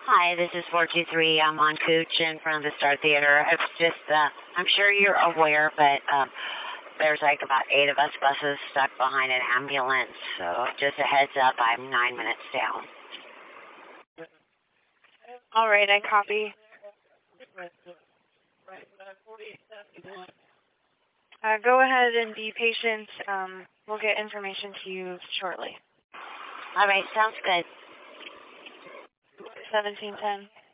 Hi, this is 423. I'm on Cooch in front of the Star Theater. It's just, I'm sure you're aware, but there's like about 8 of us buses stuck behind an ambulance. So just a heads up, I'm 9 minutes down. All right, I copy. Go ahead and be patient. We'll get information to you shortly. All right, sounds good. 1710.